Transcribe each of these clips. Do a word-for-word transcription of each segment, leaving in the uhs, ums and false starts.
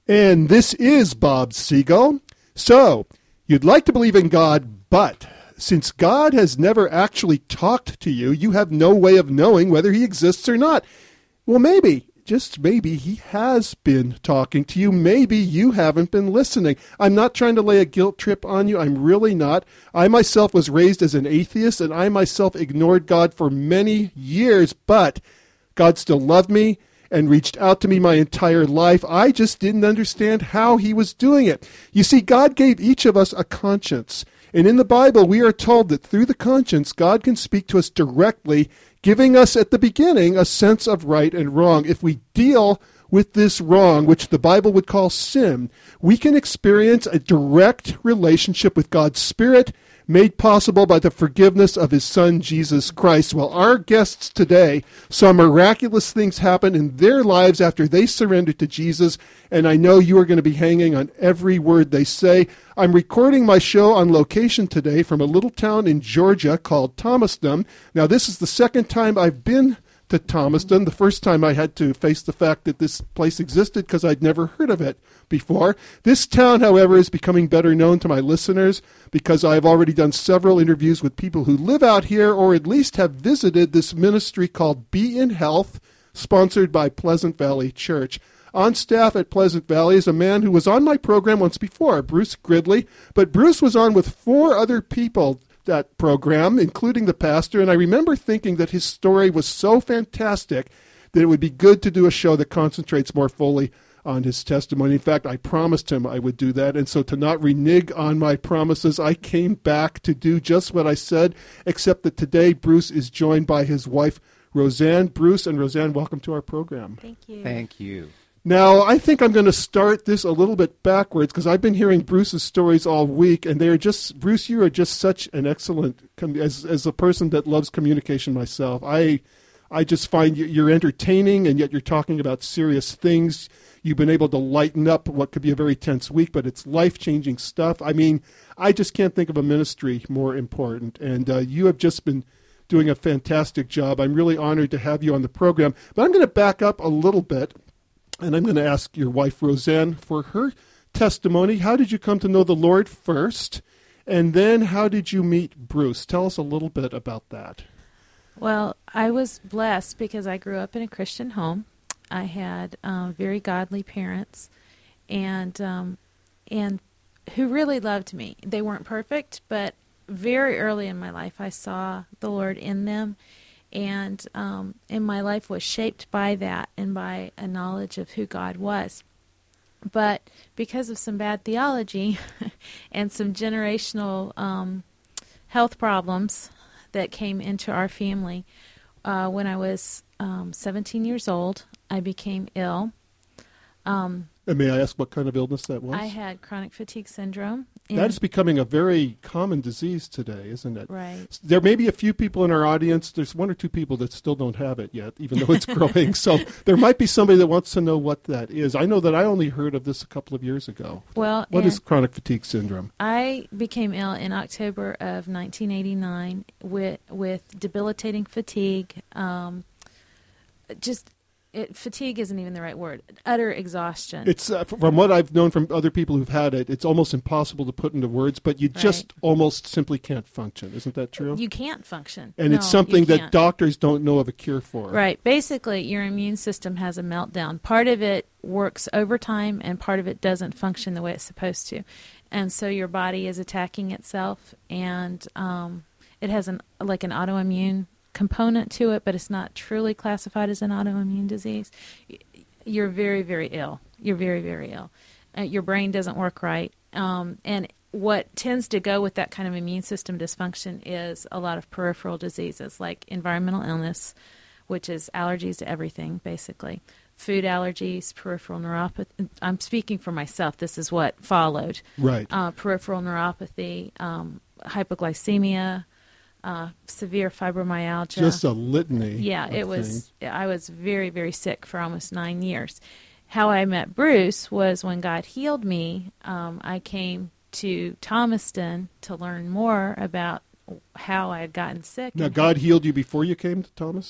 And this is Bob Segal. So, you'd like to believe in God, but since God has never actually talked to you, you have no way of knowing whether he exists or not. Well, maybe, just maybe, he has been talking to you. Maybe you haven't been listening. I'm not trying to lay a guilt trip on you. I'm really not. I myself was raised as an atheist, and I myself ignored God for many years, but God still loved me and reached out to me my entire life. I just didn't understand how he was doing it. You see, God gave each of us a conscience. And in the Bible, we are told that through the conscience, God can speak to us directly, giving us at the beginning a sense of right and wrong. If we deal with this wrong, which the Bible would call sin, we can experience a direct relationship with God's Spirit, made possible by the forgiveness of his Son, Jesus Christ. Well, our guests today saw miraculous things happen in their lives after they surrendered to Jesus, and I know you are going to be hanging on every word they say. I'm recording my show on location today from a little town in Georgia called Thomaston. Now, this is the second time I've been to Thomaston. The first time I had to face the fact that this place existed because I'd never heard of it before. This town, however, is becoming better known to my listeners because I've already done several interviews with people who live out here or at least have visited this ministry called Be in Health, sponsored by Pleasant Valley Church. On staff at Pleasant Valley is a man who was on my program once before, Bruce Gridley, but Bruce was on with four other people that program, including the pastor, and I remember thinking that his story was so fantastic that it would be good to do a show that concentrates more fully on his testimony. In fact, I promised him I would do that, and so to not renege on my promises, I came back to do just what I said, except that today Bruce is joined by his wife, Roseanne. Bruce and Roseanne, welcome to our program. Thank you. Thank you. Now, I think I'm going to start this a little bit backwards because I've been hearing Bruce's stories all week, and they are just, Bruce, you are just such an excellent, as as a person that loves communication myself, I I just find you, you're entertaining, and yet you're talking about serious things. You've been able to lighten up what could be a very tense week, but it's life-changing stuff. I mean, I just can't think of a ministry more important, and uh, you have just been doing a fantastic job. I'm really honored to have you on the program, but I'm going to back up a little bit. And I'm going to ask your wife, Roseanne, for her testimony. How did you come to know the Lord first? And then how did you meet Bruce? Tell us a little bit about that. Well, I was blessed because I grew up in a Christian home. I had uh, very godly parents and um, and who really loved me. They weren't perfect, but very early in my life I saw the Lord in them. And um, and my life was shaped by that and by a knowledge of who God was. But because of some bad theology and some generational um, health problems that came into our family, uh, when I was um, seventeen years old, I became ill. Um, and may I ask what kind of illness that was? I had chronic fatigue syndrome. That is becoming a very common disease today, isn't it? Right. There may be a few people in our audience. There's one or two people that still don't have it yet, even though it's growing. So there might be somebody that wants to know what that is. I know that I only heard of this a couple of years ago. Well, what is chronic fatigue syndrome? I became ill in October of nineteen eighty-nine with with debilitating fatigue. Um, just. It, fatigue isn't even the right word. Utter exhaustion. It's uh, from what I've known from other people who've had it, it's almost impossible to put into words, but you right. just almost simply can't function. Isn't that true? You can't function. And no, it's something that doctors don't know of a cure for. Right. Basically, your immune system has a meltdown. Part of it works overtime, and part of it doesn't function the way it's supposed to. And so your body is attacking itself, and um, it has an like an autoimmune component to it, but it's not truly classified as an autoimmune disease. You're very, very ill. You're very, very ill. Uh, your brain doesn't work right. Um, and what tends to go with that kind of immune system dysfunction is a lot of peripheral diseases like environmental illness, which is allergies to everything, basically. Food allergies, peripheral neuropathy. I'm speaking for myself. This is what followed. Right. Uh, peripheral neuropathy, um, hypoglycemia, Uh, severe fibromyalgia. Just a litany. Yeah, it things. was. I was very, very sick for almost nine years. How I met Bruce was when God healed me. Um, I came to Thomaston to learn more about how I had gotten sick. Now, God healed you before you came to Thomaston?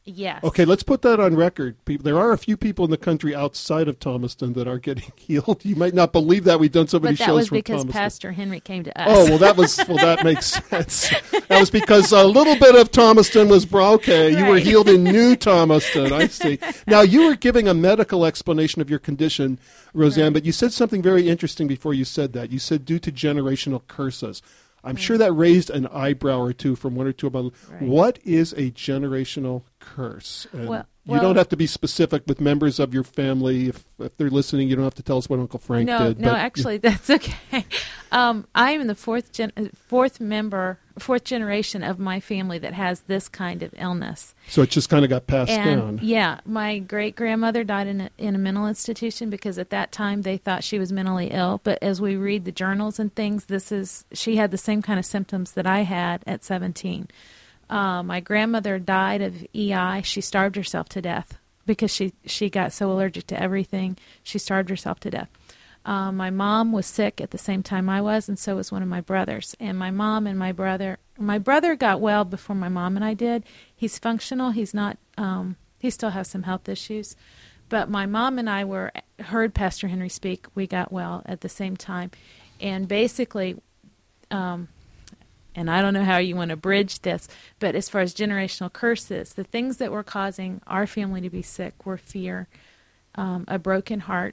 Yes. Okay, let's put that on record. People, there are a few people in the country outside of Thomaston that are getting healed. You might not believe that. We've done so many but that shows was from because Thomaston. Pastor Henry came to us. Oh, well, that was well. That makes sense. That was because a little bit of Thomaston was bro- okay. You were Right. healed in New Thomaston. I see. Now you were giving a medical explanation of your condition, Roseanne, Right. but you said something very interesting before you said that. You said due to generational curses. I'm Right. sure that raised an eyebrow or two from one or two of my. Right. What is a generational curse? And Well- you well- don't have to be specific with members of your family. If, if they're listening, you don't have to tell us what Uncle Frank no, did. no, but- actually, that's okay. Um, I am the fourth gen- fourth member, fourth generation of my family that has this kind of illness. So it just kind of got passed And down. yeah, my great grandmother died in a, in a mental institution because at that time they thought she was mentally ill. But as we read the journals and things, this is she had the same kind of symptoms that I had at seventeen. Uh, my grandmother died of E I. She starved herself to death because she, she got so allergic to everything. She starved herself to death. Uh, my mom was sick at the same time I was, and so was one of my brothers. And my mom and my brother, my brother got well before my mom and I did. He's functional. He's not. Um, he still has some health issues, but my mom and I were heard Pastor Henry speak. We got well at the same time, and basically. Um, And I don't know how you want to bridge this, but as far as generational curses, the things that were causing our family to be sick were fear, um, a broken heart,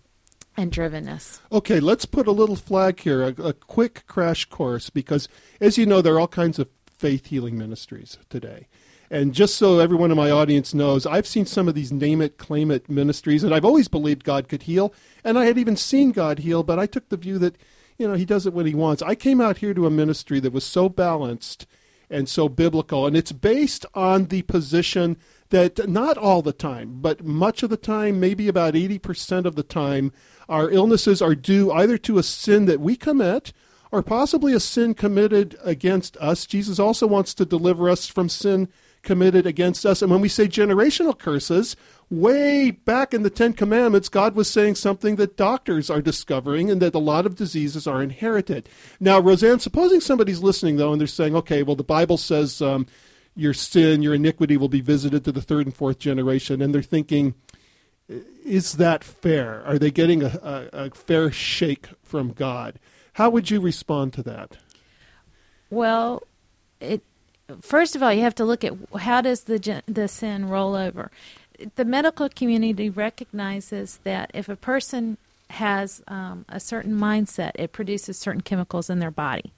and drivenness. Okay, let's put a little flag here, a, a quick crash course, because as you know, there are all kinds of faith healing ministries today. And just so everyone in my audience knows, I've seen some of these name it, claim it ministries, and I've always believed God could heal, and I had even seen God heal, but I took the view that you know, he does it when he wants. I came out here to a ministry that was so balanced and so biblical, and it's based on the position that not all the time, but much of the time, maybe about eighty percent of the time, our illnesses are due either to a sin that we commit or possibly a sin committed against us. Jesus also wants to deliver us from sin committed against us. And when we say generational curses, way back in the Ten Commandments, God was saying something that doctors are discovering, and that a lot of diseases are inherited. Now, Roseanne, supposing somebody's listening, though, and they're saying, okay, well, the Bible says um, your sin, your iniquity will be visited to the third and fourth generation, and they're thinking, is that fair? Are they getting a, a, a fair shake from God? How would you respond to that? Well, it first of all, you have to look at how does the gen- the sin roll over. The medical community recognizes that if a person has um, a certain mindset, it produces certain chemicals in their body.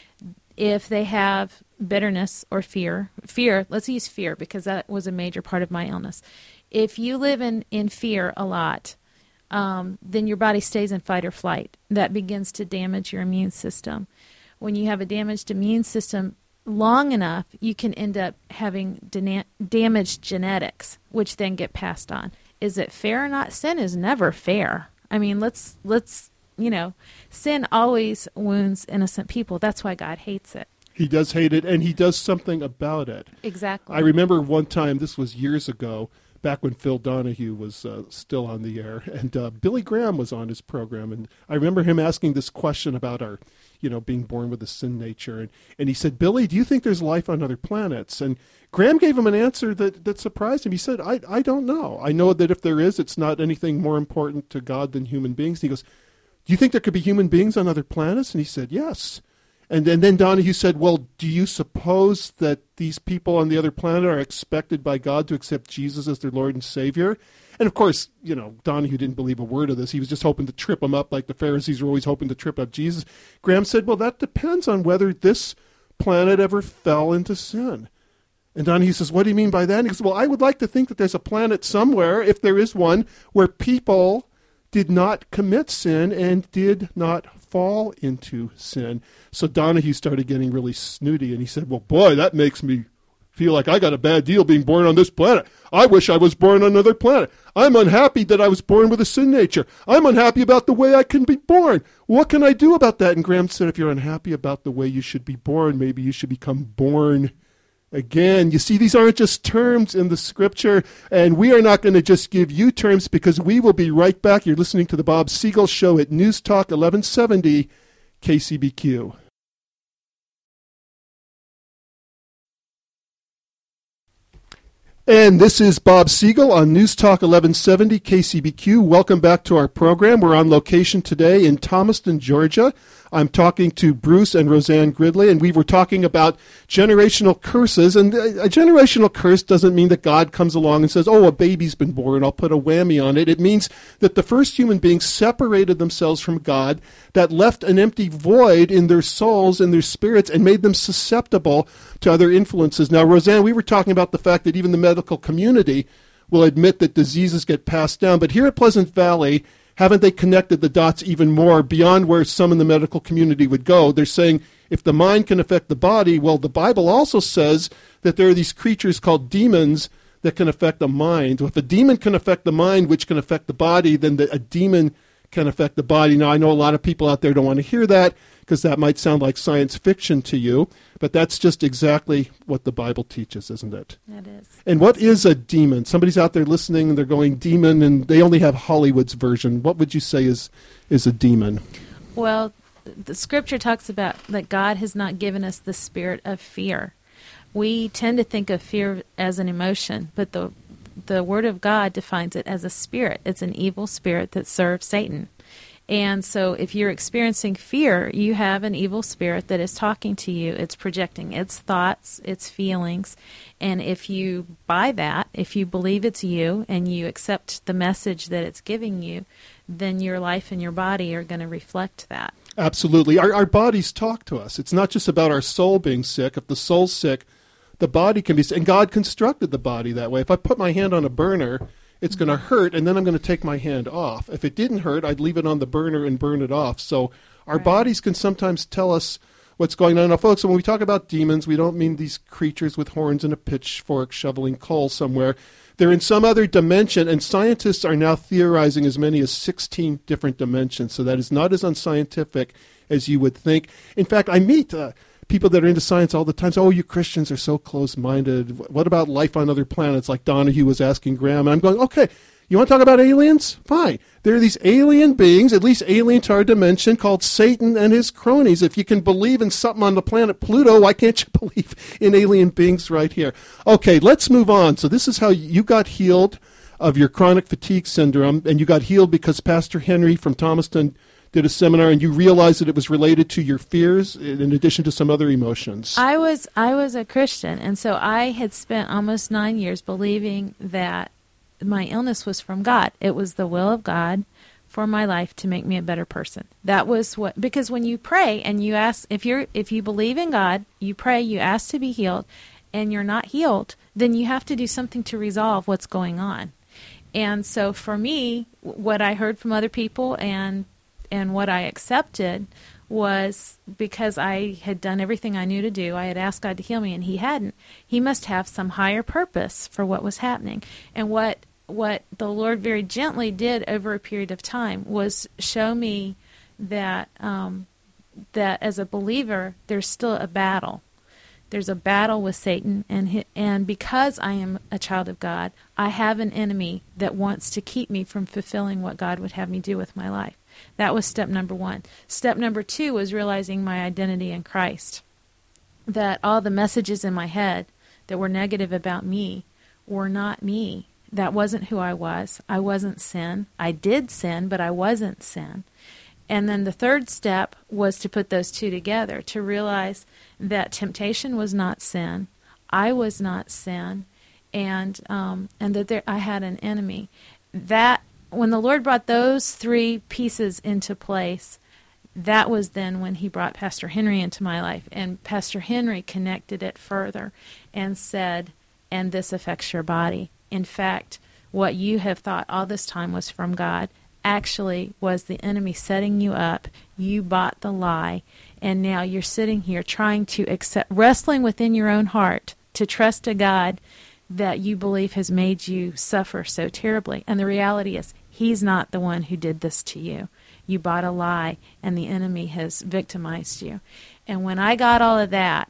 If they have bitterness or fear, fear, let's use fear because that was a major part of my illness. If you live in, in fear a lot, um, then your body stays in fight or flight. That begins to damage your immune system. When you have a damaged immune system long enough, you can end up having dena- damaged genetics, which then get passed on. Is it fair or not? Sin is never fair. I mean, let's, let's, you know, sin always wounds innocent people. That's why God hates it. He does hate it, and he does something about it. Exactly. I remember one time, this was years ago, back when Phil Donahue was uh, still on the air, and uh, Billy Graham was on his program, and I remember him asking this question about our, you know, being born with a sin nature, and, and he said, Billy, do you think there's life on other planets? And Graham gave him an answer that, that surprised him. He said, I, I don't know. I know that if there is, it's not anything more important to God than human beings. And he goes, do you think there could be human beings on other planets? And he said, yes. And, and then Donahue said, well, do you suppose that these people on the other planet are expected by God to accept Jesus as their Lord and Savior? And of course, you know, Donahue didn't believe a word of this. He was just hoping to trip him up like the Pharisees were always hoping to trip up Jesus. Graham said, well, that depends on whether this planet ever fell into sin. And Donahue says, what do you mean by that? And he goes, well, I would like to think that there's a planet somewhere, if there is one, where people did not commit sin and did not fall into sin. So Donahue started getting really snooty, and he said, well, boy, that makes me feel like I got a bad deal being born on this planet. I wish I was born on another planet. I'm unhappy that I was born with a sin nature. I'm unhappy about the way I can be born. What can I do about that? And Graham said, if you're unhappy about the way you should be born, maybe you should become born again. You see, these aren't just terms in the scripture, and we are not going to just give you terms because we will be right back. You're listening to the Bob Siegel Show at News Talk eleven seventy K C B Q. And this is Bob Siegel on News Talk eleven seventy K C B Q. Welcome back to our program. We're on location today in Thomaston, Georgia. I'm talking to Bruce and Roseanne Gridley, and we were talking about generational curses. And a generational curse doesn't mean that God comes along and says, oh, a baby's been born, I'll put a whammy on it. It means that the first human beings separated themselves from God, that left an empty void in their souls and their spirits and made them susceptible to other influences. Now, Roseanne, we were talking about the fact that even the medical community will admit that diseases get passed down. But here at Pleasant Valley, haven't they connected the dots even more beyond where some in the medical community would go? They're saying if the mind can affect the body, well, the Bible also says that there are these creatures called demons that can affect the mind. If a demon can affect the mind, which can affect the body, then the, a demon can affect the body. Now, I know a lot of people out there don't want to hear that because that might sound like science fiction to you, but that's just exactly what the Bible teaches, isn't it? It is. And what is a demon? Somebody's out there listening and they're going, demon, and they only have Hollywood's version. What would you say is, is a demon? Well, the scripture talks about that God has not given us the spirit of fear. We tend to think of fear as an emotion, but the the Word of God defines it as a spirit. It's an evil spirit that serves Satan. And so if you're experiencing fear, you have an evil spirit that is talking to you. It's projecting its thoughts, its feelings. And if you buy that, if you believe it's you and you accept the message that it's giving you, then your life and your body are going to reflect that. Absolutely. Our, our bodies talk to us. It's not just about our soul being sick. If the soul's sick, the body can be sick. And God constructed the body that way. If I put my hand on a burner, it's going to hurt, and then I'm going to take my hand off. If it didn't hurt, I'd leave it on the burner and burn it off. So our right. bodies can sometimes tell us what's going on. Now, folks, when we talk about demons, we don't mean these creatures with horns and a pitchfork shoveling coal somewhere. They're in some other dimension, and scientists are now theorizing as many as sixteen different dimensions. So that is not as unscientific as you would think. In fact, I meet uh, people that are into science all the time say, oh, you Christians are so close-minded. What about life on other planets, like Donahue was asking Graham? And I'm going, okay, you want to talk about aliens? Fine. There are these alien beings, at least alien to our dimension, called Satan and his cronies. If you can believe in something on the planet Pluto, why can't you believe in alien beings right here? Okay, let's move on. So this is how you got healed of your chronic fatigue syndrome, and you got healed because Pastor Henry from Thomaston did a seminar, and you realized that it was related to your fears in addition to some other emotions. I was I was a Christian, and so I had spent almost nine years believing that my illness was from God. It was the will of God for my life to make me a better person. That was what, because when you pray and you ask, if you're if you believe in God, you pray, you ask to be healed, and you're not healed, then you have to do something to resolve what's going on. And so for me, what I heard from other people and And what I accepted was because I had done everything I knew to do. I had asked God to heal me, and He hadn't. He must have some higher purpose for what was happening. And what what the Lord very gently did over a period of time was show me that um, that as a believer, there's still a battle. There's a battle with Satan, and he, and because I am a child of God, I have an enemy that wants to keep me from fulfilling what God would have me do with my life. That was step number one. Step number two was realizing my identity in Christ. That all the messages in my head that were negative about me were not me. That wasn't who I was. I wasn't sin. I did sin, but I wasn't sin. And then the third step was to put those two together, to realize that temptation was not sin. I was not sin. And um, and that there, I had an enemy. That when the Lord brought those three pieces into place, that was then when He brought Pastor Henry into my life. And Pastor Henry connected it further and said, and this affects your body. In fact, what you have thought all this time was from God actually was the enemy setting you up. You bought the lie, and now you're sitting here trying to accept, wrestling within your own heart to trust a God that you believe has made you suffer so terribly. And the reality is, He's not the one who did this to you. You bought a lie, and the enemy has victimized you. And when I got all of that,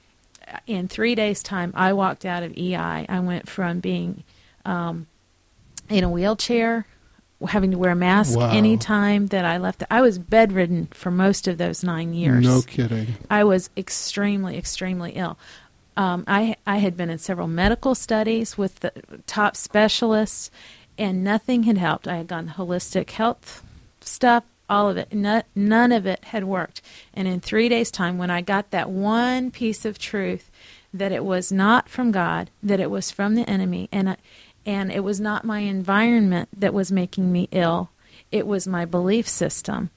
in three days' time, I walked out of E I. I went from being um, in a wheelchair, having to wear a mask wow. any time that I left. I was bedridden for most of those nine years. No kidding. I was extremely, extremely ill. Um, I I had been in several medical studies with the top specialists, and nothing had helped. I had gone holistic health stuff, all of it. No, none of it had worked. And in three days' time, when I got that one piece of truth, that it was not from God, that it was from the enemy, and I, and it was not my environment that was making me ill, it was my belief system,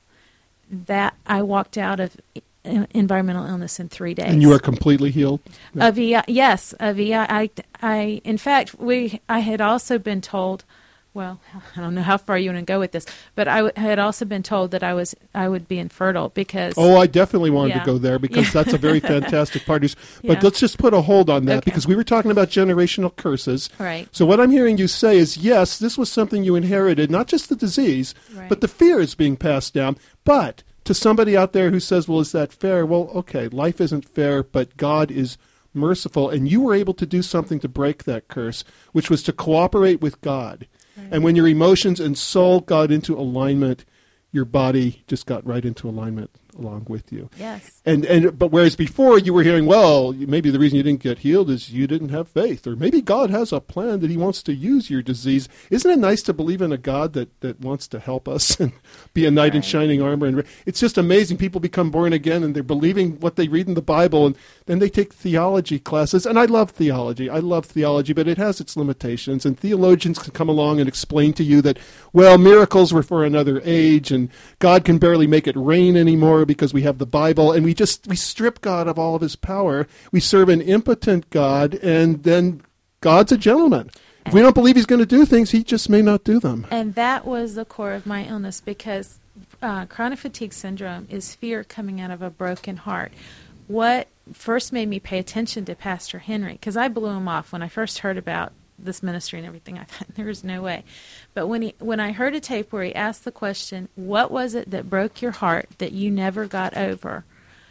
that I walked out of environmental illness in three days. And you are completely healed? Of E I, yes, of E I. I, I, in fact, we. I had also been told, well, I don't know how far you want to go with this, but I w- had also been told that I was I would be infertile because. Oh, I definitely wanted yeah. to go there because yeah. that's a very fantastic part. But yeah. let's just put a hold on that okay. because we were talking about generational curses. Right. So what I'm hearing you say is, yes, this was something you inherited, not just the disease, right. but the fear is being passed down. But to somebody out there who says, well, is that fair? Well, okay, life isn't fair, but God is merciful. And you were able to do something to break that curse, which was to cooperate with God. Right. And when your emotions and soul got into alignment, your body just got right into alignment along with you. Yes. And and but whereas before you were hearing, well, maybe the reason you didn't get healed is you didn't have faith, or maybe God has a plan that he wants to use your disease. Isn't it nice to believe in a God that, that wants to help us and be a knight right. in shining armor? And it's just amazing. People become born again and they're believing what they read in the Bible, and then they take theology classes. And I love theology. I love theology, but it has its limitations. And theologians can come along and explain to you that, well, miracles were for another age, and God can barely make it rain anymore because we have the Bible, and we just we strip God of all of his power. We serve an impotent God, and then God's a gentleman. If we don't believe he's going to do things, he just may not do them. And that was the core of my illness, because uh, chronic fatigue syndrome is fear coming out of a broken heart. What first made me pay attention to Pastor Henry, because I blew him off when I first heard about this ministry and everything. I thought, there's no way. But when he, when I heard a tape where he asked the question, what was it that broke your heart that you never got over?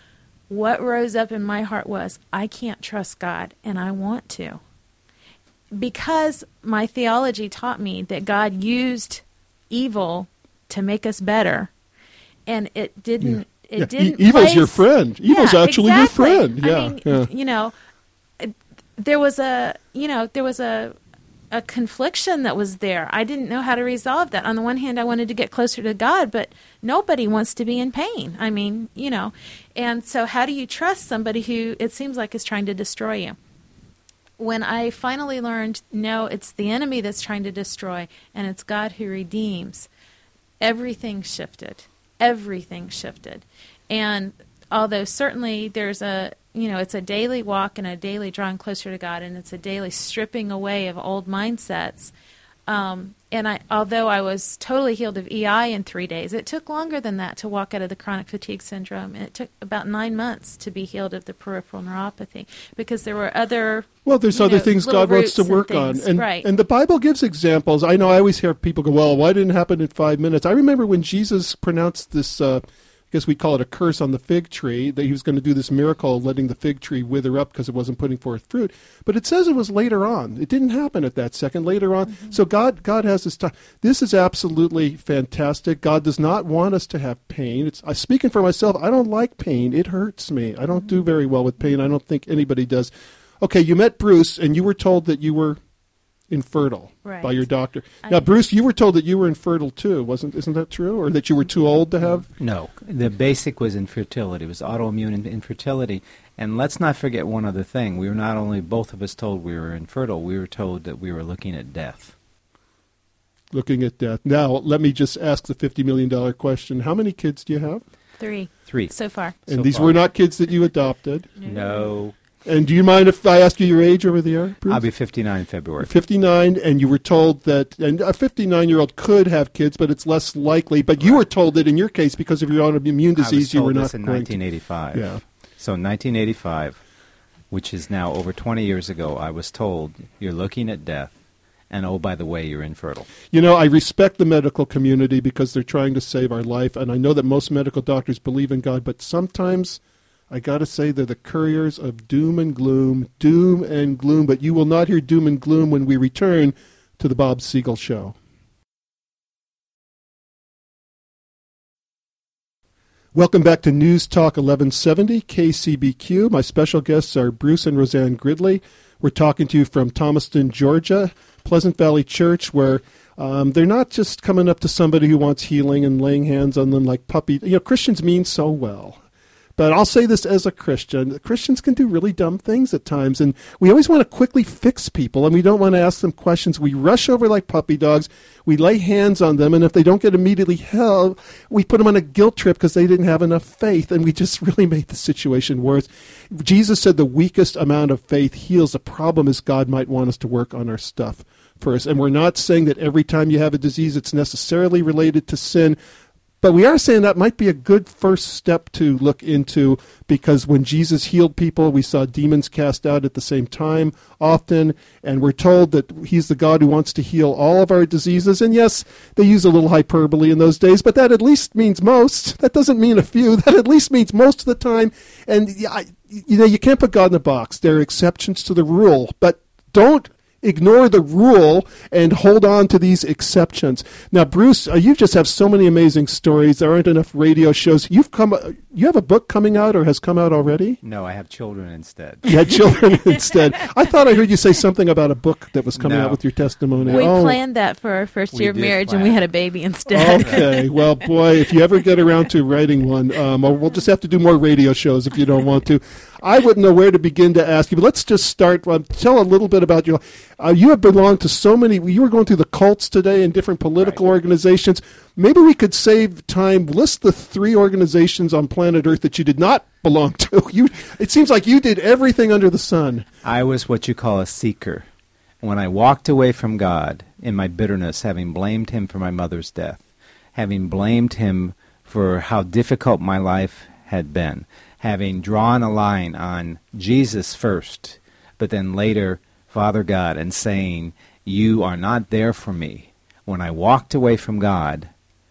What rose up in my heart was, I can't trust God, and I want to. Because my theology taught me that God used evil to make us better, and it didn't, yeah. it yeah. didn't e- Evil's place, your friend. Evil's yeah, actually exactly. your friend. Yeah, I mean, yeah. you know, there was a, you know, there was a, a confliction that was there. I didn't know how to resolve that. On the one hand, I wanted to get closer to God, but nobody wants to be in pain. I mean, you know, and so how do you trust somebody who it seems like is trying to destroy you? When I finally learned, no, it's the enemy that's trying to destroy, and it's God who redeems, everything shifted. Everything shifted. And although certainly there's a, you know, it's a daily walk and a daily drawing closer to God, and it's a daily stripping away of old mindsets. Um, and I, although I was totally healed of E I in three days, it took longer than that to walk out of the chronic fatigue syndrome. And it took about nine months to be healed of the peripheral neuropathy, because there were other Well, there's other know, things little God wants to roots and work on. things. And, Right. and the Bible gives examples. I know I always hear people go, well, why didn't it happen in five minutes? I remember when Jesus pronounced this, uh, I guess we call it a curse on the fig tree, that he was going to do this miracle, letting the fig tree wither up because it wasn't putting forth fruit. But it says it was later on. It didn't happen at that second, later on. Mm-hmm. So God God has this time. This is absolutely fantastic. God does not want us to have pain. It's I, speaking for myself, I don't like pain. It hurts me. I don't mm-hmm. do very well with pain. I don't think anybody does. Okay, you met Bruce, and you were told that you were infertile right. by your doctor. I Now, Bruce, you were told that you were infertile too, wasn't? Isn't that true, or that you were too old to have? No, the basic was infertility. It was autoimmune infertility. And let's not forget one other thing. We were not only both of us told we were infertile, we were told that we were looking at death. Looking at death. Now, let me just ask the fifty million dollars question. How many kids do you have? Three. Three. So far. And so these far. were not kids that you adopted? No. And do you mind if I ask you your age over the air, Bruce? I'll be fifty-nine in February. fifty-nine, and you were told that, and a fifty-nine-year-old could have kids, but it's less likely. But you were told that in your case, because of your autoimmune disease, you were not I was told this in going nineteen eighty-five. to. Yeah. So in nineteen eighty-five, which is now over twenty years ago, I was told, you're looking at death, and oh, by the way, you're infertile. You know, I respect the medical community because they're trying to save our life, and I know that most medical doctors believe in God, but sometimes I got to say they're the couriers of doom and gloom, doom and gloom, but you will not hear doom and gloom when we return to the Bob Siegel Show. Welcome back to News Talk eleven seventy, K C B Q. My special guests are Bruce and Roseanne Gridley. We're talking to you from Thomaston, Georgia, Pleasant Valley Church, where um, they're not just coming up to somebody who wants healing and laying hands on them like puppy. You know, Christians mean so well. But I'll say this as a Christian. Christians can do really dumb things at times, and we always want to quickly fix people, and we don't want to ask them questions. We rush over like puppy dogs. We lay hands on them, and if they don't get immediately help, we put them on a guilt trip because they didn't have enough faith, and we just really made the situation worse. Jesus said the weakest amount of faith heals. The problem is God might want us to work on our stuff first, and we're not saying that every time you have a disease it's necessarily related to sin. But we are saying that might be a good first step to look into, because when Jesus healed people, we saw demons cast out at the same time often, and we're told that he's the God who wants to heal all of our diseases. And yes, they use a little hyperbole in those days, but that at least means most. That doesn't mean a few. That at least means most of the time. And you know, you can't put God in a box. There are exceptions to the rule, but don't ignore the rule and hold on to these exceptions. Now, Bruce, uh, you just have so many amazing stories. There aren't enough radio shows. You've come. Uh, you have a book coming out, or has come out already? No, I have children instead. You had children instead. I thought I heard you say something about a book that was coming No. out with your testimony. We oh. planned that for our first We year of did marriage, plan and we it. had a baby instead. Okay, well, boy, if you ever get around to writing one, um, or we'll just have to do more radio shows if you don't want to. I wouldn't know where to begin to ask you, but let's just start. Um, tell a little bit about your. Uh, you have belonged to so many. You were going through the cults today and different political Right. organizations. Maybe we could save time. List the three organizations on planet Earth that you did not belong to. You. It seems like you did everything under the sun. I was what you call a seeker. When I walked away from God in my bitterness, having blamed him for my mother's death, having blamed him for how difficult my life had been, having drawn a line on Jesus first, but then later Father God, and saying, you are not there for me. When I walked away from God,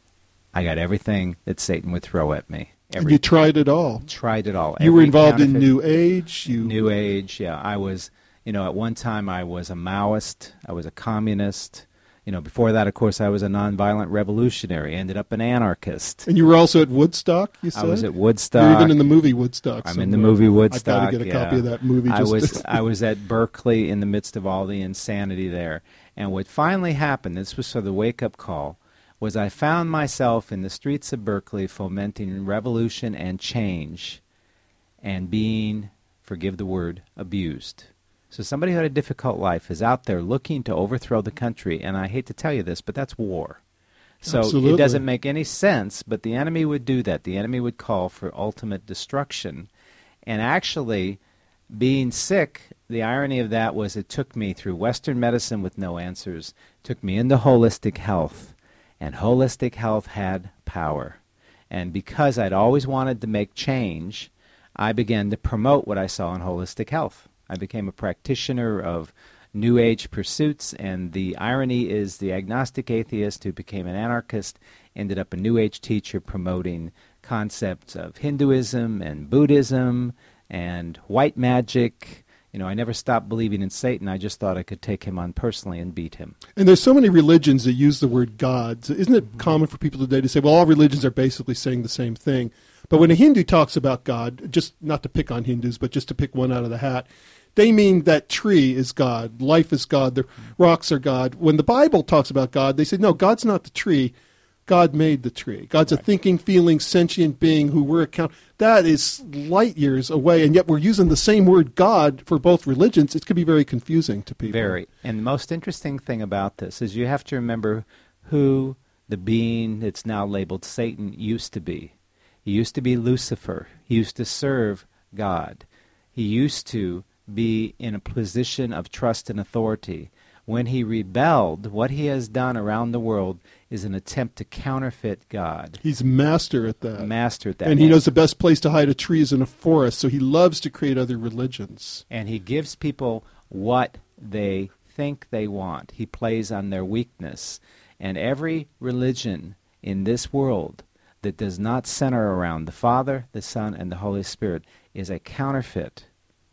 I got everything that Satan would throw at me. Every, And you tried it all. tried it all. You were Every involved in counterfeit- New Age. You New Age, yeah. I was, you know, at one time I was a Maoist. I was a communist. You know, before that, of course, I was a nonviolent revolutionary. Ended up an anarchist. and you were also at Woodstock. You said I was at Woodstock. You're even in the movie Woodstock. I'm in the somewhere. movie Woodstock. I've got to get a yeah. copy of that movie. I Just was to- I was at Berkeley in the midst of all the insanity there. And what finally happened, this was sort of the wake-up call, was I found myself in the streets of Berkeley fomenting revolution and change and being, forgive the word, abused. So somebody who had a difficult life is out there looking to overthrow the country, and I hate to tell you this, but that's war. So Absolutely. it doesn't make any sense, but the enemy would do that. The enemy would call for ultimate destruction. And actually, being sick, the irony of that was it took me through Western medicine with no answers, took me into holistic health, and holistic health had power. And because I'd always wanted to make change, I began to promote what I saw in holistic health. I became a practitioner of New Age pursuits, and the irony is the agnostic atheist who became an anarchist ended up a New Age teacher promoting concepts of Hinduism and Buddhism and white magic. You know, I never stopped believing in Satan. I just thought I could take him on personally and beat him. And there's so many religions that use the word God. Isn't it common for people today to say, well, all religions are basically saying the same thing? But when a Hindu talks about God, just not to pick on Hindus, but just to pick one out of the hat, they mean that tree is God, life is God, the rocks are God. When the Bible talks about God, they say, no, God's not the tree. God made the tree. God's a thinking, feeling, sentient being who we're account. That is light years away, and yet we're using the same word God for both religions. It could be very confusing to people. Very. And the most interesting thing about this is you have to remember who the being that's now labeled Satan used to be. He used to be Lucifer. He used to serve God. He used to be in a position of trust and authority. When he rebelled, what he has done around the world is an attempt to counterfeit God. He's master at that. Master at that. And he knows the best place to hide a tree is in a forest, so he loves to create other religions. And he gives people what they think they want. He plays on their weakness. And every religion in this world that does not center around the Father, the Son, and the Holy Spirit is a counterfeit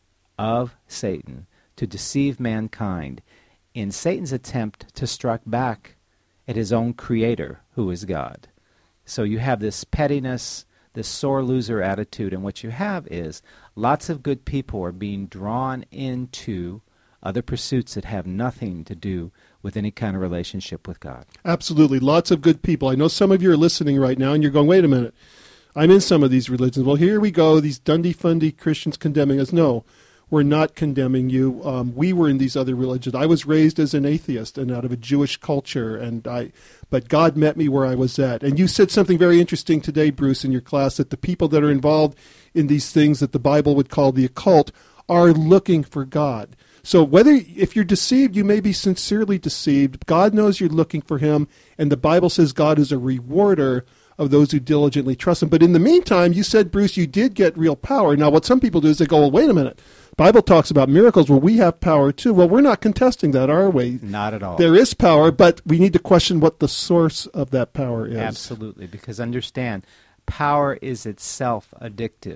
of Satan to deceive mankind in Satan's attempt to strike back at his own creator, who is God. So you have this pettiness, this sore loser attitude. And what you have is lots of good people are being drawn into other pursuits that have nothing to do with any kind of relationship with God. Absolutely. Lots of good people. I know some of you are listening right now and you're going, wait a minute, I'm in some of these religions. Well, here we go, these Dundee-Fundy Christians condemning us. No, we're not condemning you. Um, we were in these other religions. I was raised as an atheist and out of a Jewish culture, and I, but God met me where I was at. And you said something very interesting today, Bruce, in your class, that the people that are involved in these things that the Bible would call the occult are looking for God. So whether, if you're deceived, you may be sincerely deceived. God knows you're looking for him, and the Bible says God is a rewarder of those who diligently trust him. But in the meantime, you said, Bruce, you did get real power. Now, what some people do is they go, well, wait a minute. Bible talks about miracles. Well, we have power too. Well, we're not contesting that, are we? Not at all. There is power, but we need to question what the source of that power is. Absolutely, because understand, power is itself addictive.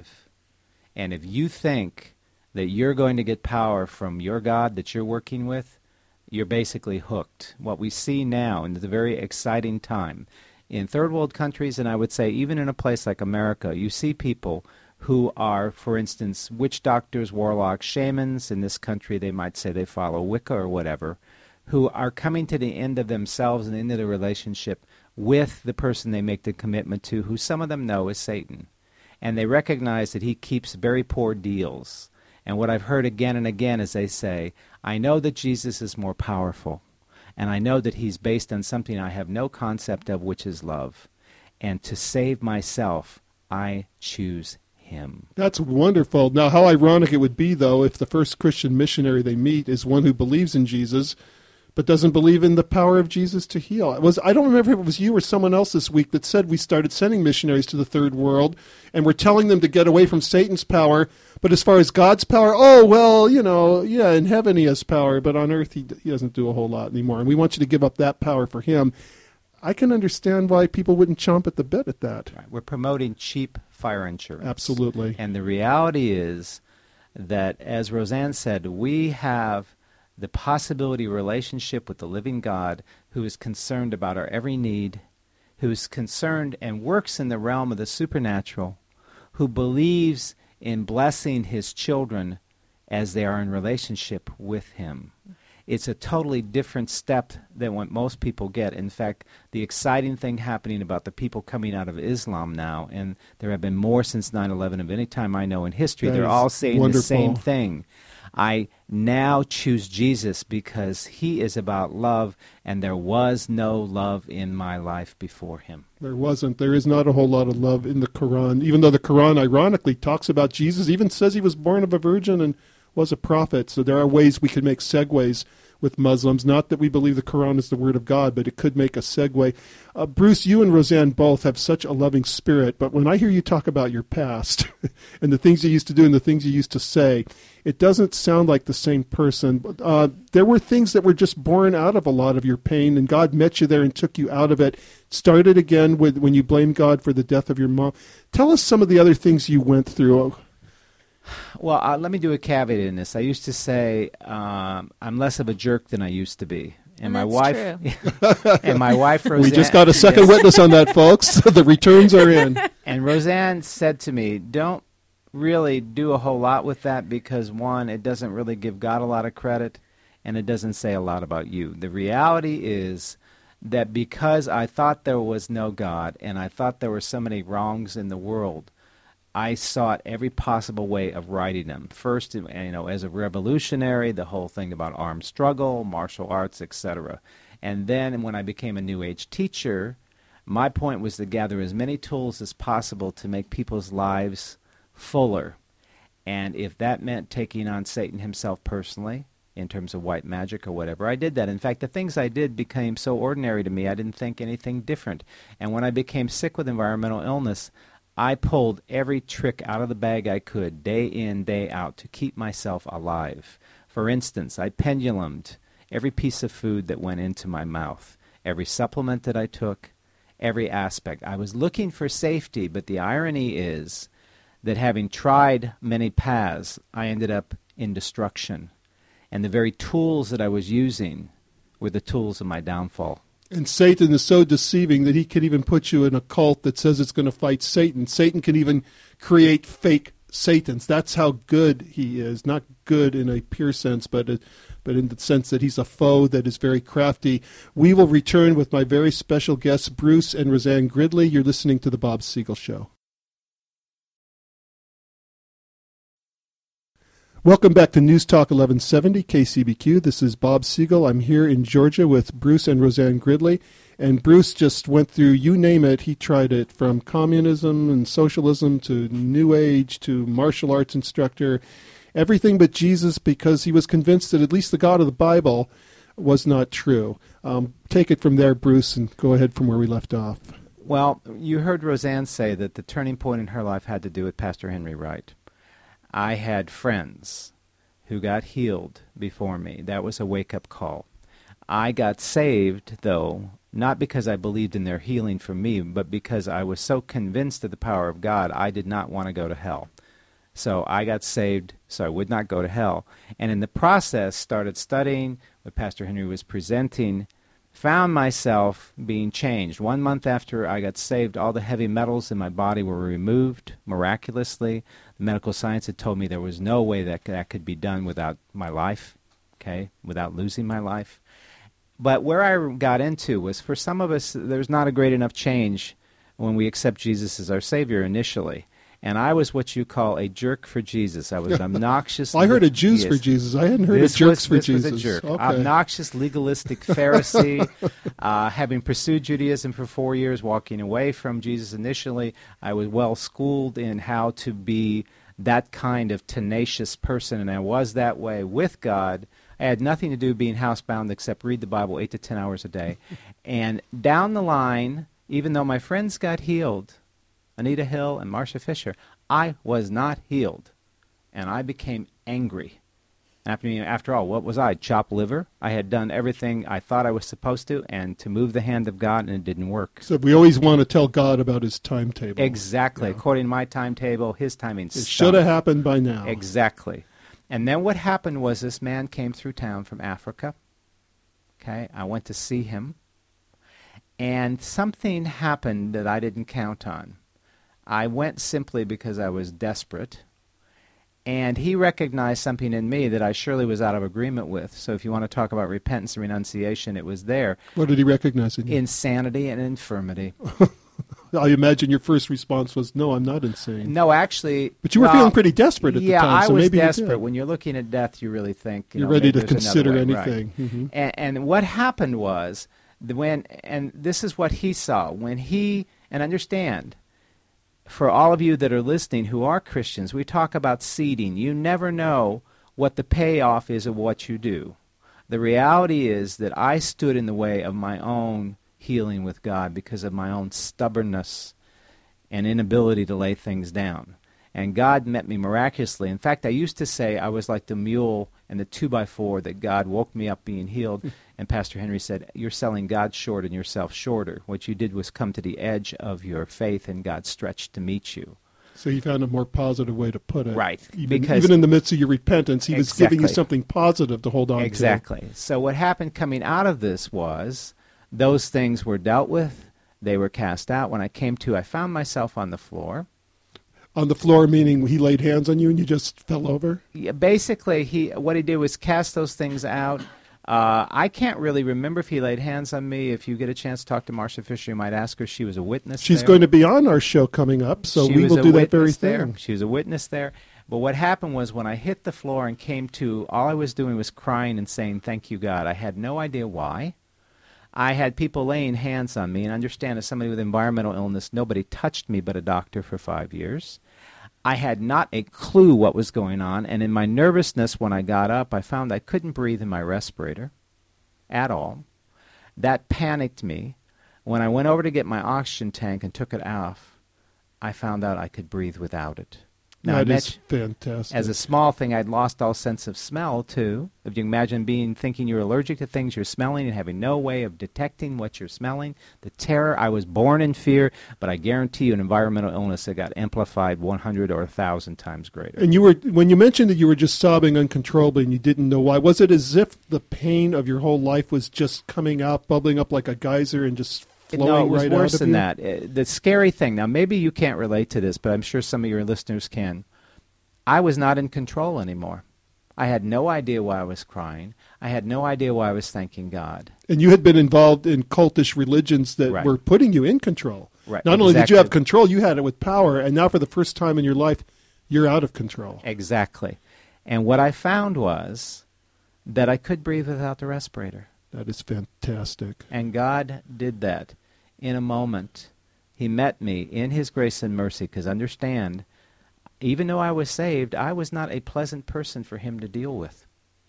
And if you think that you're going to get power from your God that you're working with, you're basically hooked. What we see now in the very exciting time in third world countries, and I would say even in a place like America, you see people who are, for instance, witch doctors, warlocks, shamans. In this country, they might say they follow Wicca or whatever, who are coming to the end of themselves and into the relationship with the person they make the commitment to, who some of them know is Satan. And they recognize that he keeps very poor deals. And what I've heard again and again is they say, I know that Jesus is more powerful, and I know that he's based on something I have no concept of, which is love. And to save myself, I choose him. That's wonderful. Now, how ironic it would be, though, if the first Christian missionary they meet is one who believes in Jesus, but doesn't believe in the power of Jesus to heal. It was, I don't remember if it was you or someone else this week that said we started sending missionaries to the third world, and we're telling them to get away from Satan's power, but as far as God's power, oh, well, you know, yeah, in heaven he has power, but on earth he, he doesn't do a whole lot anymore, and we want you to give up that power for him. I can understand why people wouldn't chomp at the bit at that. Right. We're promoting cheap fire insurance. Absolutely. And the reality is that, as Roseanne said, we have the possibility of relationship with the living God who is concerned about our every need, who is concerned and works in the realm of the supernatural, who believes in blessing his children as they are in relationship with him. It's a totally different step than what most people get. In fact, the exciting thing happening about the people coming out of Islam now, and there have been more since nine eleven of any time I know in history, that they're all saying wonderful. the same thing. I now choose Jesus because he is about love, and there was no love in my life before him. There wasn't. There is not a whole lot of love in the Quran, even though the Quran ironically talks about Jesus, even says he was born of a virgin and was a prophet. So there are ways we could make segues with Muslims. Not that we believe the Quran is the word of God, but it could make a segue. Uh, Bruce, you and Roseanne both have such a loving spirit, but when I hear you talk about your past and the things you used to do and the things you used to say, it doesn't sound like the same person. Uh, there were things that were just born out of a lot of your pain, and God met you there and took you out of it. Started again with when you blamed God for the death of your mom. Tell us some of the other things you went through. Well, uh, let me do a caveat in this. I used to say um, I'm less of a jerk than I used to be, and, And my that's wife and my wife Roseanne. We just got a second yes. witness on that, folks. The returns are in. And Roseanne said to me, "Don't really do a whole lot with that because one, it doesn't really give God a lot of credit, and it doesn't say a lot about you. The reality is that because I thought there was no God and I thought there were so many wrongs in the world, I sought every possible way of righting them. First, you know, as a revolutionary, the whole thing about armed struggle, martial arts, et cetera. And then when I became a New Age teacher, my point was to gather as many tools as possible to make people's lives fuller. And if that meant taking on Satan himself personally, in terms of white magic or whatever, I did that. In fact, the things I did became so ordinary to me, I didn't think anything different. And when I became sick with environmental illness, I pulled every trick out of the bag I could, day in, day out, to keep myself alive. For instance, I pendulumed every piece of food that went into my mouth, every supplement that I took, every aspect. I was looking for safety, but the irony is that having tried many paths, I ended up in destruction. And the very tools that I was using were the tools of my downfall. And Satan is so deceiving that he can even put you in a cult that says it's going to fight Satan. Satan can even create fake Satans. That's how good he is. Not good in a pure sense, but uh, but in the sense that he's a foe that is very crafty. We will return with my very special guests, Bruce and Roseanne Gridley. You're listening to The Bob Siegel Show. Welcome back to News Talk eleven seventy, K C B Q. This is Bob Siegel. I'm here in Georgia with Bruce and Roseanne Gridley. And Bruce just went through, you name it, he tried it, from communism and socialism to New Age to martial arts instructor, everything but Jesus, because he was convinced that at least the God of the Bible was not true. Um, take it from there, Bruce, and go ahead from where we left off. Well, you heard Roseanne say that the turning point in her life had to do with Pastor Henry Wright. I had friends who got healed before me. That was a wake-up call. I got saved, though, not because I believed in their healing for me, but because I was so convinced of the power of God, I did not want to go to hell. So I got saved so I would not go to hell. And in the process, started studying what Pastor Henry was presenting, found myself being changed. One month after I got saved, all the heavy metals in my body were removed miraculously. The medical science had told me there was no way that that could be done without my life, okay, without losing my life. But where I got into was, for some of us, there's not a great enough change when we accept Jesus as our Savior initially. And I was what you call a jerk for Jesus. I was an obnoxious... well, I heard a Jews yes. for Jesus. I hadn't heard this of jerks was, for this Jesus. Was a jerk. Okay. Obnoxious, legalistic Pharisee. uh, having pursued Judaism for four years, walking away from Jesus initially, I was well schooled in how to be that kind of tenacious person, and I was that way with God. I had nothing to do being housebound except read the Bible eight to ten hours a day. And down the line, even though my friends got healed, Anita Hill and Marcia Fisher, I was not healed. And I became angry. After, after all, what was I? Chopped liver? I had done everything I thought I was supposed to, and to move the hand of God, and it didn't work. So we always want to tell God about his timetable. Exactly. Yeah. According to my timetable, his timing It should have happened by now. Exactly. And then what happened was this man came through town from Africa. Okay, I went to see him. And something happened that I didn't count on. I went simply because I was desperate. And he recognized something in me that I surely was out of agreement with. So if you want to talk about repentance and renunciation, it was there. What did he recognize in you? Insanity and infirmity. I imagine your first response was, no, I'm not insane. No, actually... But you were well, feeling pretty desperate at yeah, the time, so I was maybe desperate. When you're looking at death, you really think... You you're know, ready to there's consider way, anything. Right. Mm-hmm. And, and what happened was, the, when and this is what he saw. When he... And understand, for all of you that are listening who are Christians, we talk about seeding. You never know what the payoff is of what you do. The reality is that I stood in the way of my own healing with God because of my own stubbornness and inability to lay things down. And God met me miraculously. In fact, I used to say I was like the mule and the two by four that God woke me up being healed. And Pastor Henry said, you're selling God short and yourself shorter. What you did was come to the edge of your faith, and God stretched to meet you. So he found a more positive way to put it. Right. Even, because even in the midst of your repentance, he was exactly. giving you something positive to hold on exactly. to. Exactly. So what happened coming out of this was those things were dealt with. They were cast out. When I came to, I found myself on the floor. On the floor, meaning he laid hands on you and you just fell over? Yeah, basically, he what he did was cast those things out. Uh, I can't really remember if he laid hands on me. If you get a chance to talk to Marcia Fisher, you might ask her. She was a witness She's there. going to be on our show coming up, so she we will do that very there. thing. She was a witness there. But what happened was when I hit the floor and came to, all I was doing was crying and saying, thank you, God. I had no idea why. I had people laying hands on me, and understand, as somebody with environmental illness, nobody touched me but a doctor for five years. I had not a clue what was going on, and in my nervousness when I got up, I found I couldn't breathe in my respirator at all. That panicked me. When I went over to get my oxygen tank and took it off, I found out I could breathe without it. Now, I That is mentioned- fantastic. As a small thing, I'd lost all sense of smell, too. If you can imagine being thinking you're allergic to things you're smelling and having no way of detecting what you're smelling, the terror. I was born in fear, but I guarantee you an environmental illness that got amplified one hundred or one thousand times greater. And you were when you mentioned that you were just sobbing uncontrollably and you didn't know why. Was it as if the pain of your whole life was just coming out, bubbling up like a geyser and just flowing No, it was right worse out of than you? that. Uh, The scary thing, now maybe you can't relate to this, but I'm sure some of your listeners can. I was not in control anymore. I had no idea why I was crying. I had no idea why I was thanking God. And you had been involved in cultish religions that Right. were putting you in control. Right, Not only did you exactly. have control, you had it with power, and now for the first time in your life, you're out of control. Exactly. And what I found was that I could breathe without the respirator. That is fantastic. And God did that in a moment. He met me in His grace and mercy, because understand, even though I was saved, I was not a pleasant person for Him to deal with.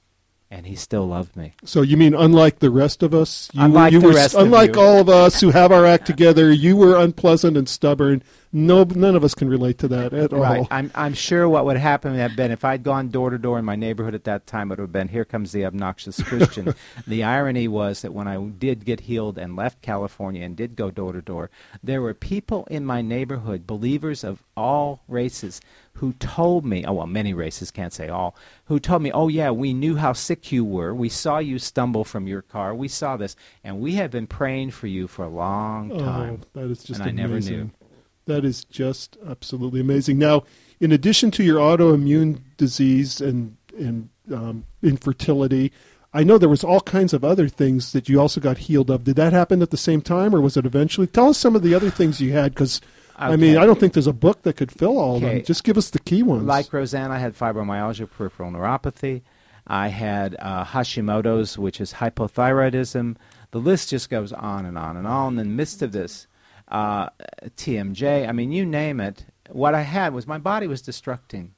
And He still loved me. So you mean, unlike the rest of us, you, Unlike you the were rest of unlike you. all of us who have our act together, you were unpleasant and stubborn. No, none of us can relate to that at Right. all. I'm, I'm sure what would happen would have been, if I'd gone door to door in my neighborhood at that time, it would have been, here comes the obnoxious Christian. The irony was that when I did get healed and left California and did go door to door, there were people in my neighborhood, believers of all races, who told me, oh, well, many races, can't say all, who told me, oh, yeah, we knew how sick you were. We saw you stumble from your car. We saw this. And we have been praying for you for a long time. Oh, that is just And I amazing. never knew. That is just absolutely amazing. Now, in addition to your autoimmune disease and and um, infertility, I know there was all kinds of other things that you also got healed of. Did that happen at the same time, or was it eventually? Tell us some of the other things you had, because I mean, Okay. I don't think there's a book that could fill all of them. Okay. Just give us the key ones. Like Roseanne, I had fibromyalgia, peripheral neuropathy. I had uh, Hashimoto's, which is hypothyroidism. The list just goes on and on and on. In the midst of this, uh, T M J, I mean, you name it. What I had was my body was destructing.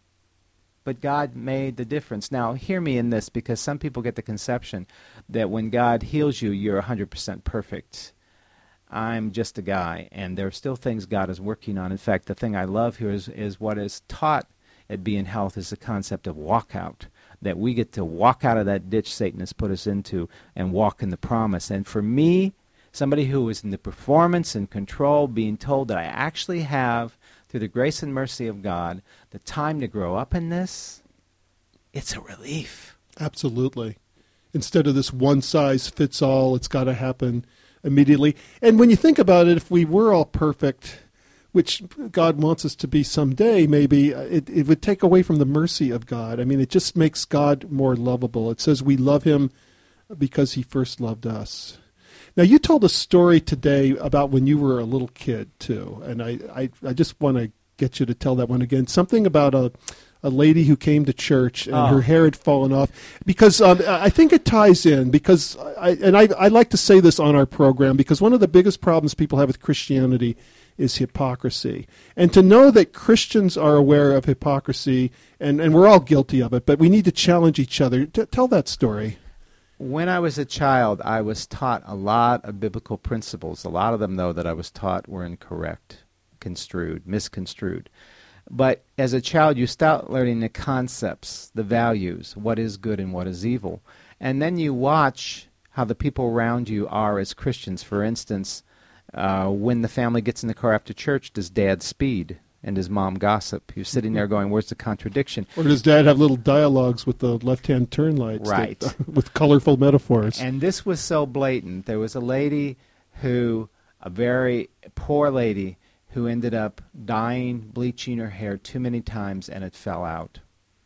But God made the difference. Now, hear me in this, because some people get the conception that when God heals you, you're one hundred percent perfect. I'm just a guy, and there are still things God is working on. In fact, the thing I love here is, is what is taught at Be in Health is the concept of walkout, that we get to walk out of that ditch Satan has put us into and walk in the promise. And for me, somebody who is in the performance and control, being told that I actually have, through the grace and mercy of God, the time to grow up in this, it's a relief. Absolutely. Instead of this one size fits all, it's got to happen immediately. And when you think about it, if we were all perfect, which God wants us to be someday, maybe, it, it would take away from the mercy of God. I mean, it just makes God more lovable. It says we love Him because He first loved us. Now, you told a story today about when you were a little kid, too, and I, I, I just want to get you to tell that one again. Something about a, a lady who came to church and Oh. her hair had fallen off. Because um, I think it ties in, because, I, and I, I like to say this on our program, because one of the biggest problems people have with Christianity is hypocrisy. And to know that Christians are aware of hypocrisy, and, and we're all guilty of it, but we need to challenge each other. T- tell that story. When I was a child, I was taught a lot of biblical principles. A lot of them, though, that I was taught were incorrect, construed, misconstrued. But as a child, you start learning the concepts, the values, what is good and what is evil. And then you watch how the people around you are as Christians. For instance, uh, when the family gets in the car after church, does dad speed and does mom gossip? You're sitting there going, where's the contradiction? Or does Dad have little dialogues with the left-hand turn lights? Right. That, with colorful metaphors. And this was so blatant. There was a lady who, a very poor lady, who ended up dyeing, bleaching her hair too many times, and it fell out.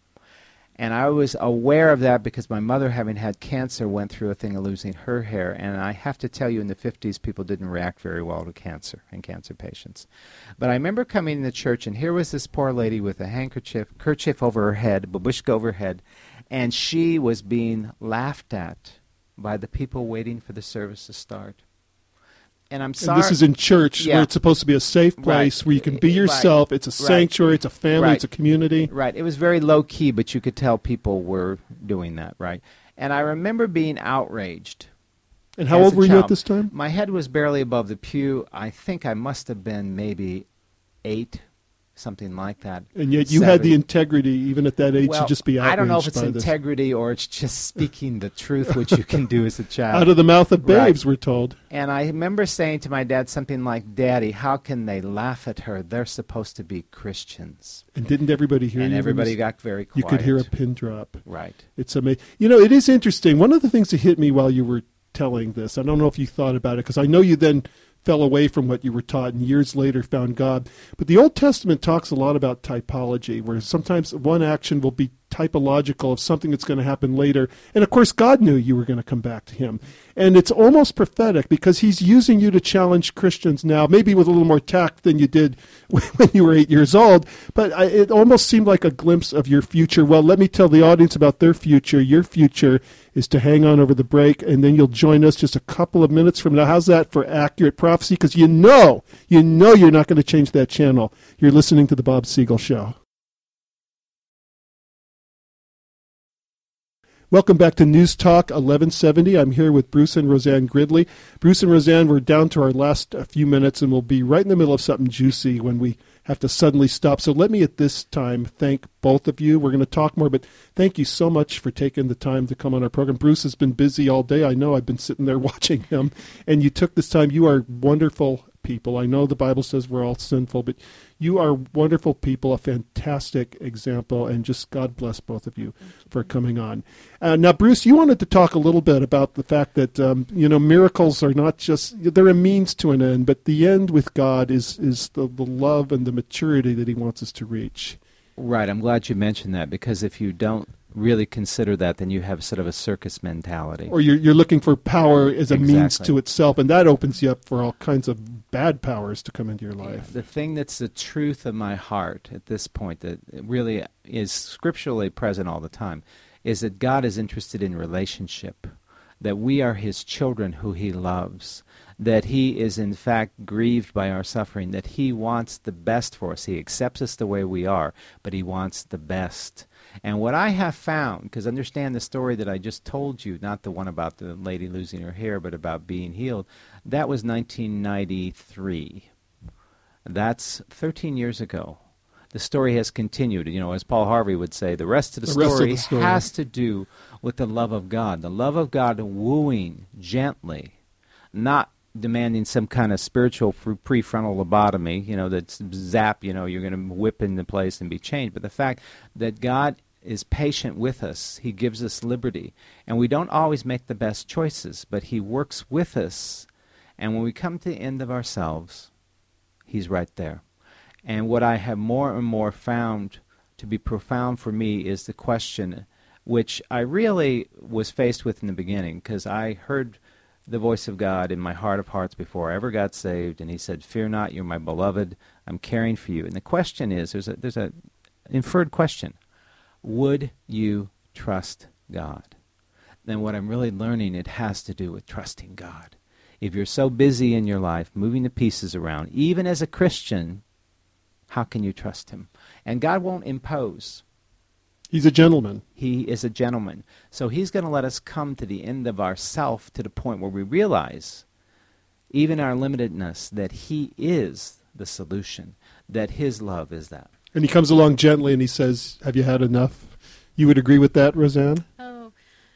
And I was aware of that because my mother, having had cancer, went through a thing of losing her hair. And I have to tell you, in the fifties, people didn't react very well to cancer and cancer patients. But I remember coming to church, and here was this poor lady with a handkerchief, kerchief over her head, babushka over her head, and she was being laughed at by the people waiting for the service to start. And I'm sorry. And this is in church, Yeah. where it's supposed to be a safe place, Right. where you can be Right. yourself. It's a Right. sanctuary. It's a family. Right. It's a community. Right. It was very low-key, but you could tell people were doing that, right? And I remember being outraged. And how as old a were you at child. this time? My head was barely above the pew. I think I must have been maybe eight, something like that. And yet you Seven. had the integrity, even at that age, well, to just be outraged I don't know if it's by this. integrity or it's just speaking the truth, which you can do as a child. Out of the mouth of babes, Right. we're told. And I remember saying to my dad something like, Daddy, how can they laugh at her? They're supposed to be Christians. And didn't everybody hear And you? everybody You- got very quiet. You could hear a pin drop. Right. It's amazing. You know, it is interesting. One of the things that hit me while you were telling this, I don't know if you thought about it, because I know you then fell away from what you were taught and years later found God. But the Old Testament talks a lot about typology, where sometimes one action will be typological of something that's going to happen later. And of course, God knew you were going to come back to him. And it's almost prophetic because he's using you to challenge Christians now, maybe with a little more tact than you did when you were eight years old. But I, it almost seemed like a glimpse of your future. Well, let me tell the audience about their future. Your future is to hang on over the break, and then you'll join us just a couple of minutes from now. How's that for accurate prophecy? Because you know, you know you're not going to change that channel. You're listening to The Bob Siegel Show. Welcome back to News Talk eleven seventy. I'm here with Bruce and Roseanne Gridley. Bruce and Roseanne, we're down to our last uh, few minutes, and we'll be right in the middle of something juicy when we have to suddenly stop. So let me at this time thank both of you. We're going to talk more, but thank you so much for taking the time to come on our program. Bruce has been busy all day. I know. I've been sitting there watching him, and you took this time. You are wonderful people. I know the Bible says we're all sinful, but you are wonderful people, a fantastic example, and just God bless both of you for coming on. Uh, now, Bruce, you wanted to talk a little bit about the fact that, um, you know, miracles are not just, they're a means to an end, but the end with God is, is the, the love and the maturity that he wants us to reach. Right. I'm glad you mentioned that, because if you don't really consider that, then you have sort of a circus mentality. Or you're, you're looking for power as a Exactly. means to itself, and that opens you up for all kinds of bad powers to come into your life. The thing that's the truth of my heart at this point, that really is scripturally present all the time, is that God is interested in relationship, that we are his children who he loves, that he is in fact grieved by our suffering, that he wants the best for us. He accepts us the way we are, but he wants the best. And what I have found, because understand the story that I just told you, not the one about the lady losing her hair, but about being healed, that was nineteen ninety-three. That's thirteen years ago. The story has continued. You know, as Paul Harvey would say, the rest of the, The rest of story, the story. has to do with the love of God. The love of God wooing gently, not demanding some kind of spiritual prefrontal lobotomy, you know, that's zap, you know, you're going to whip into place and be changed. But the fact that God is patient with us, he gives us liberty. And we don't always make the best choices, but he works with us. And when we come to the end of ourselves, he's right there. And what I have more and more found to be profound for me is the question, which I really was faced with in the beginning, because I heard the voice of God in my heart of hearts before I ever got saved, and he said, "Fear not, you're my beloved, I'm caring for you." And the question is, there's a there's a inferred question: would you trust God? Then what I'm really learning, it has to do with trusting God. If you're so busy in your life, moving the pieces around, even as a Christian, how can you trust him? And God won't impose. He's a gentleman. He is a gentleman. So he's going to let us come to the end of ourself, to the point where we realize, even our limitedness, that he is the solution, that his love is that. And he comes along gently and he says, have you had enough? You would agree with that, Roseanne? Oh,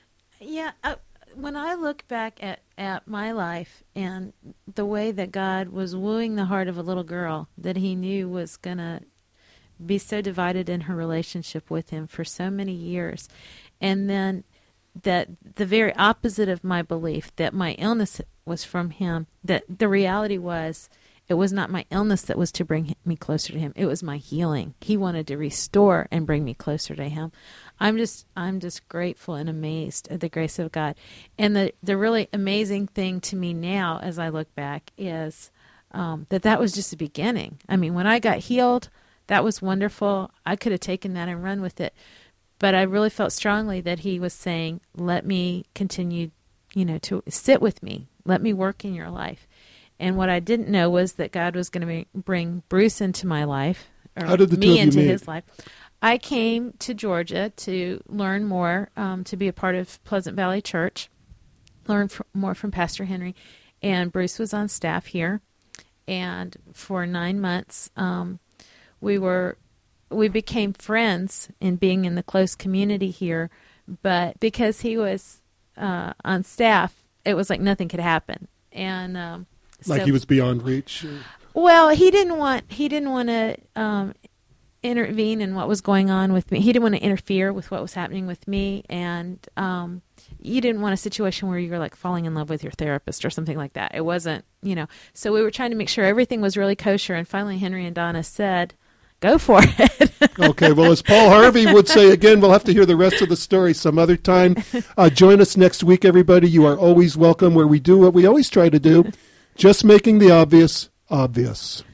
yeah. Uh, when I look back at, at my life and the way that God was wooing the heart of a little girl that he knew was going to be so divided in her relationship with him for so many years, and then that the very opposite of my belief, that my illness was from him, that the reality was it was not my illness that was to bring me closer to him, it was my healing. He wanted to restore and bring me closer to him. I'm just I'm just grateful and amazed at the grace of God. And the, the really amazing thing to me now as I look back is um, that that was just the beginning. I mean, when I got healed, that was wonderful. I could have taken that and run with it. But I really felt strongly that he was saying, let me continue, you know, to sit with me. Let me work in your life. And what I didn't know was that God was going to bring Bruce into my life, or How did the two me of you into meet? his life. I came to Georgia to learn more, um, to be a part of Pleasant Valley Church, learn fr- more from Pastor Henry. And Bruce was on staff here. And for nine months, um, we were we became friends in being in the close community here. But because he was uh, on staff, it was like nothing could happen, and um, like so, he was beyond reach. Well, he didn't want he didn't want to um, intervene in what was going on with me. He didn't want to interfere with what was happening with me, and um, you didn't want a situation where you were like falling in love with your therapist or something like that. It wasn't, you know. So we were trying to make sure everything was really kosher, and finally Henry and Donna said, go for it. Okay, well, as Paul Harvey would say, again, we'll have to hear the rest of the story some other time. Uh, join us next week, everybody. You are always welcome, where we do what we always try to do, just making the obvious obvious.